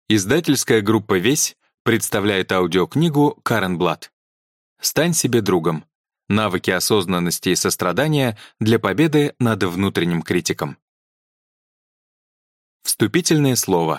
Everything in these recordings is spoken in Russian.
Издательская группа «Весь» представляет аудиокнигу Карен Блат. «Стань себе другом. Навыки осознанности и сострадания для победы над внутренним критиком». Вступительное слово.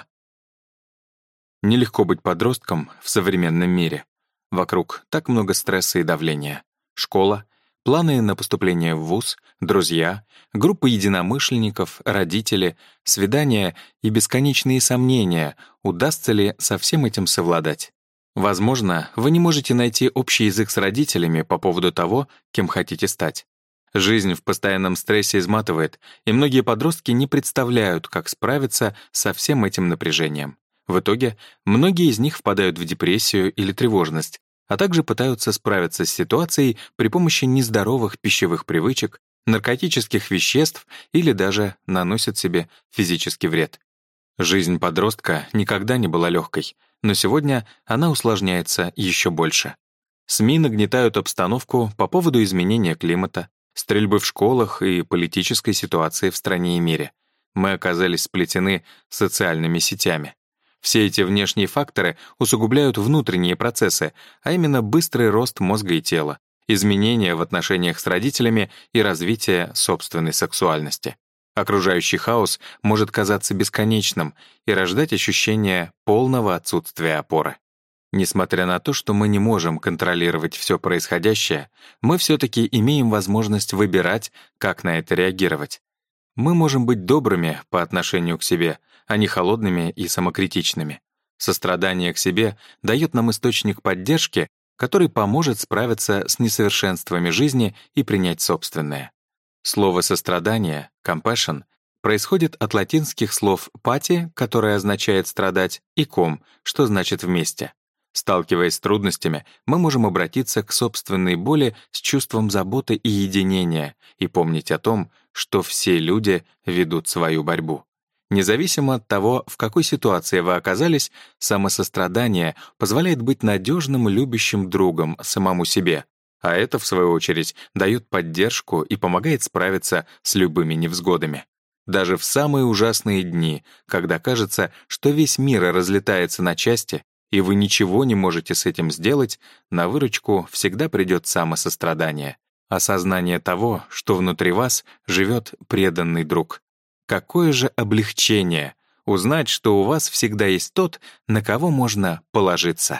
Нелегко быть подростком в современном мире. Вокруг так много стресса и давления. Школа, планы на поступление в вуз, друзья, группы единомышленников, родители, свидания и бесконечные сомнения, удастся ли со всем этим совладать. Возможно, вы не можете найти общий язык с родителями по поводу того, кем хотите стать. Жизнь в постоянном стрессе изматывает, и многие подростки не представляют, как справиться со всем этим напряжением. В итоге, многие из них впадают в депрессию или тревожность, а также пытаются справиться с ситуацией при помощи нездоровых пищевых привычек, наркотических веществ или даже наносят себе физический вред. Жизнь подростка никогда не была легкой, но сегодня она усложняется еще больше. СМИ нагнетают обстановку по поводу изменения климата, стрельбы в школах и политической ситуации в стране и мире. Мы оказались сплетены социальными сетями. Все эти внешние факторы усугубляют внутренние процессы, а именно быстрый рост мозга и тела, изменения в отношениях с родителями и развитие собственной сексуальности. Окружающий хаос может казаться бесконечным и рождать ощущение полного отсутствия опоры. Несмотря на то, что мы не можем контролировать все происходящее, мы все-таки имеем возможность выбирать, как на это реагировать. Мы можем быть добрыми по отношению к себе, а не холодными и самокритичными. Сострадание к себе дает нам источник поддержки, который поможет справиться с несовершенствами жизни и принять собственное. Слово «сострадание» — compassion происходит от латинских слов «pati», которое означает «страдать», и «com», что значит «вместе». Сталкиваясь с трудностями, мы можем обратиться к собственной боли с чувством заботы и единения и помнить о том, что все люди ведут свою борьбу. Независимо от того, в какой ситуации вы оказались, самосострадание позволяет быть надежным, любящим другом самому себе, а это, в свою очередь, дает поддержку и помогает справиться с любыми невзгодами. Даже в самые ужасные дни, когда кажется, что весь мир разлетается на части, и вы ничего не можете с этим сделать, на выручку всегда придет самосострадание, осознание того, что внутри вас живет преданный друг. Какое же облегчение узнать, что у вас всегда есть тот, на кого можно положиться.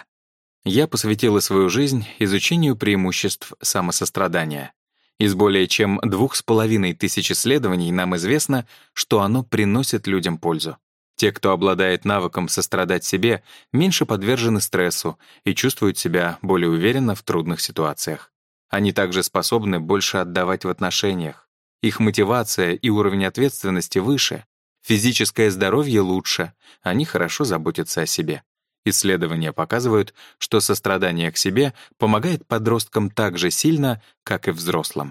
Я посвятила свою жизнь изучению преимуществ самосострадания. Из более чем 2500 исследований нам известно, что оно приносит людям пользу. Те, кто обладает навыком сострадать себе, меньше подвержены стрессу и чувствуют себя более уверенно в трудных ситуациях. Они также способны больше отдавать в отношениях. Их мотивация и уровень ответственности выше, физическое здоровье лучше, они хорошо заботятся о себе. Исследования показывают, что сострадание к себе помогает подросткам так же сильно, как и взрослым.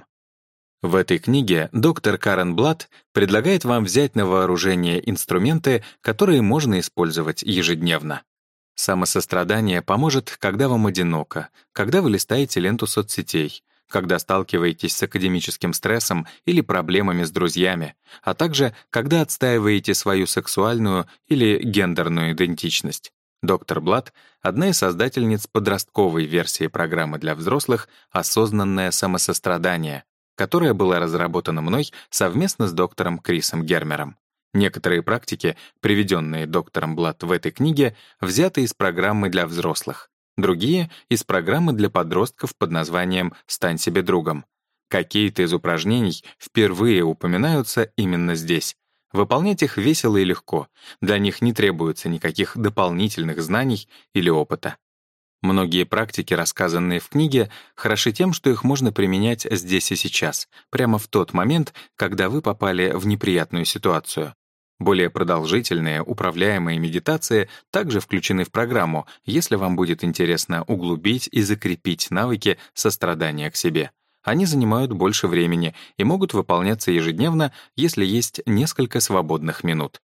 В этой книге доктор Карен Блат предлагает вам взять на вооружение инструменты, которые можно использовать ежедневно. Самосострадание поможет, когда вам одиноко, когда вы листаете ленту соцсетей, когда сталкиваетесь с академическим стрессом или проблемами с друзьями, а также когда отстаиваете свою сексуальную или гендерную идентичность. Доктор Блат — одна из создательниц подростковой версии программы для взрослых «Осознанное самосострадание», которая была разработана мной совместно с доктором Крисом Гермером. Некоторые практики, приведенные доктором Блат в этой книге, взяты из программы для взрослых, другие — из программы для подростков под названием «Стань себе другом». Какие-то из упражнений впервые упоминаются именно здесь. Выполнять их весело и легко, для них не требуется никаких дополнительных знаний или опыта. Многие практики, рассказанные в книге, хороши тем, что их можно применять здесь и сейчас, прямо в тот момент, когда вы попали в неприятную ситуацию. Более продолжительные, управляемые медитации также включены в программу, если вам будет интересно углубить и закрепить навыки сострадания к себе. Они занимают больше времени и могут выполняться ежедневно, если есть несколько свободных минут.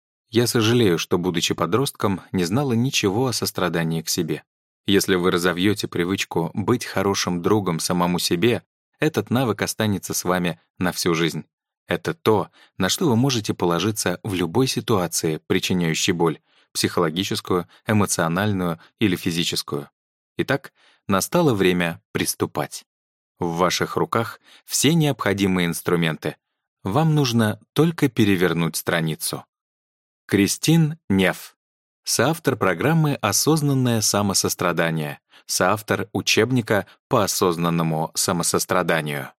Я сожалею, что, будучи подростком, не знала ничего о сострадании к себе. Если вы разовьете привычку быть хорошим другом самому себе, этот навык останется с вами на всю жизнь. Это то, на что вы можете положиться в любой ситуации, причиняющей боль, психологическую, эмоциональную или физическую. Итак, настало время приступать. В ваших руках все необходимые инструменты. Вам нужно только перевернуть страницу. Кристин Неф, соавтор программы «Осознанное самосострадание», соавтор учебника по осознанному самосостраданию.